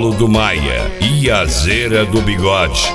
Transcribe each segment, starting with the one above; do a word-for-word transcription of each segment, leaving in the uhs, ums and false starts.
Paulo do Maia e a Zera do Bigode.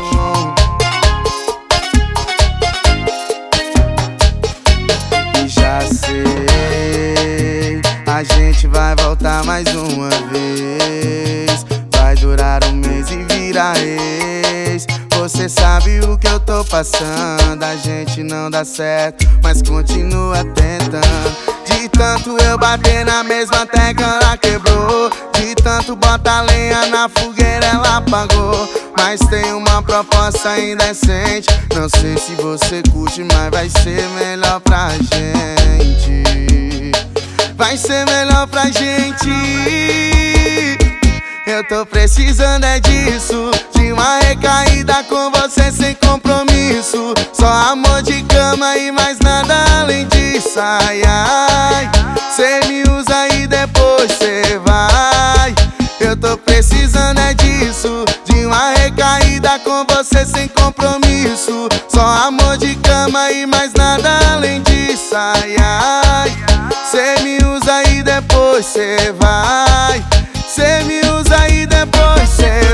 Já sei, a gente vai voltar mais uma vez. Vai durar um mês e vira ex. Você sabe o que eu tô passando. A gente não dá certo, mas continua tentando. De tanto eu bater na mesma tecla, ela quebrou. De tanto botar lenha na fogueira, ela apagou. Mas tem uma proposta indecente. Não sei se você curte, mas vai ser melhor pra gente. Vai ser melhor pra gente. Eu tô precisando é disso, de uma recaída com você sem compromisso. Só amor de cama e mais nada além disso. Ai, ai, cê me usa e depois cê vai. Eu tô precisando é disso, de uma recaída com você sem compromisso. Só amor de cama e mais nada além disso. Ai, ai, cê me usa e depois cê vai. Cê me usa e depois cê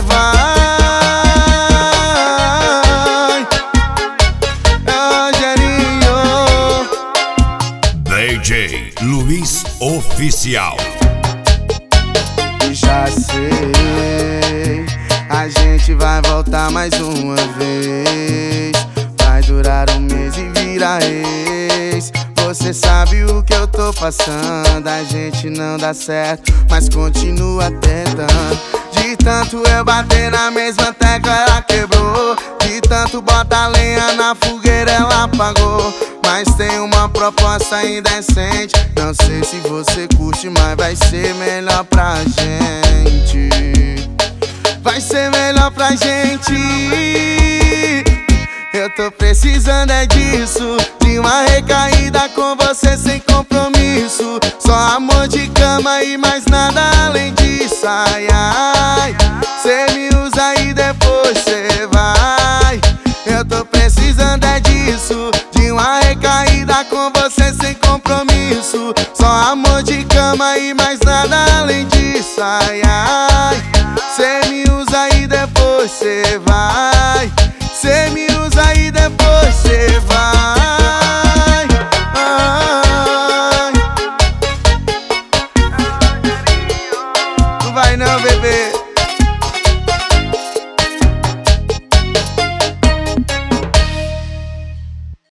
vai. É Rogerinho D J Luiz Oficial. Já sei, a gente vai voltar mais uma vez. Vai durar um mês e vira ex. Você sabe o que eu tô passando. A gente não dá certo, mas continua tentando. De tanto eu bater na mesma tecla, ela quebrou. De tanto botar lenha na fogueira, ela apagou. Mas tem uma proposta indecente. Não sei se você curte, mas vai ser melhor pra gente. Vai ser melhor pra gente. Eu tô precisando é disso, de uma recaída com você sem compromisso. Só amor de cama e mais nada além disso. Ai, ai, cê me usa e depois cê vai. Eu tô precisando é disso, de uma recaída com você sem compromisso. Só amor de cama e mais nada além disso. Ai, ai.